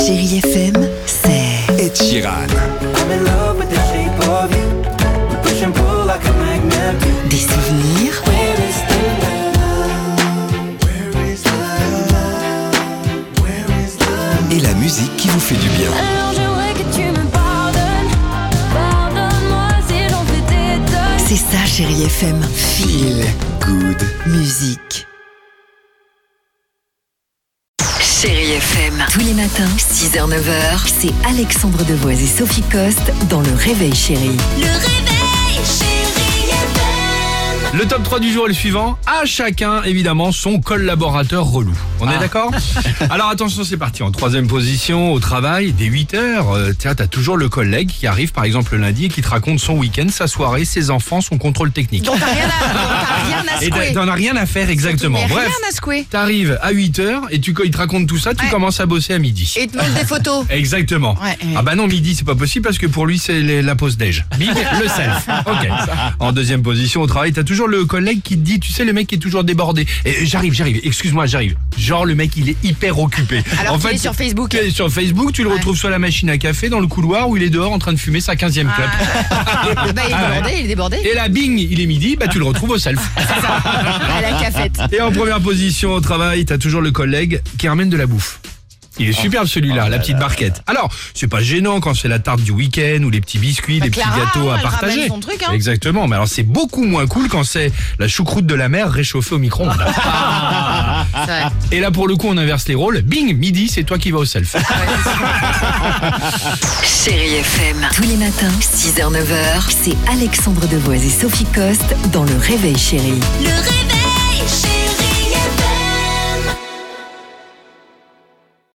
Chérie FM, c'est Ed Sheeran. des souvenirs, Et la musique qui vous fait du bien. Alors j'aimerais que tu me pardonnes. Pardonne-moi si j'en fais des tonnes. c'est ça Chérie FM. Feel good. Musique. Chérie FM, tous les matins, 6h-9h, c'est Alexandre Devoise et Sophie Coste dans Le Réveil Chérie. Le réveil, chérie FM. Le top 3 du jour est le suivant. À chacun, évidemment, son collaborateur relou. On est d'accord? Alors attention, c'est parti. En troisième position, au travail, dès 8h, t'as toujours le collègue qui arrive, par exemple, le lundi et qui te raconte son week-end, sa soirée, ses enfants, son contrôle technique. Donc t'as rien à Et secouer. t'en as rien à faire, exactement. Mais Bref, rien à secouer. t'arrives à 8h et il te raconte tout ça, tu Ouais. commences à bosser à midi. Et il te montre des photos. Exactement. Ouais. Ah bah non, midi c'est pas possible parce que pour lui c'est la pause déj. Big, le self. Ok. En deuxième position au travail, t'as toujours le collègue qui te dit, tu sais, le mec qui est toujours débordé. Et j'arrive, excuse-moi, j'arrive. Genre le mec il est hyper occupé. Alors qu'il est sur Facebook. Il est sur Facebook, tu le retrouves sur la machine à café dans le couloir où il est dehors en train de fumer sa 15e clope. Il est débordé. Et là, bing, il est midi, bah tu le retrouves au self. À la cafette. Et en première position au travail, t'as toujours le collègue qui ramène de la bouffe. Il est superbe celui-là, la petite barquette. Alors, c'est pas gênant quand c'est la tarte du week-end ou les petits biscuits, les petits Clara, gâteaux à elle ramène partager. son truc, hein. Exactement, mais alors c'est beaucoup moins cool quand c'est la choucroute de la mer réchauffée au micro-ondes. C'est vrai. Et là pour le coup on inverse les rôles. Bing, midi, c'est toi qui vas au self. Chérie FM, tous les matins, 6h-9h, c'est Alexandre Devoise et Sophie Coste dans Le Réveil Chérie. Le réveil.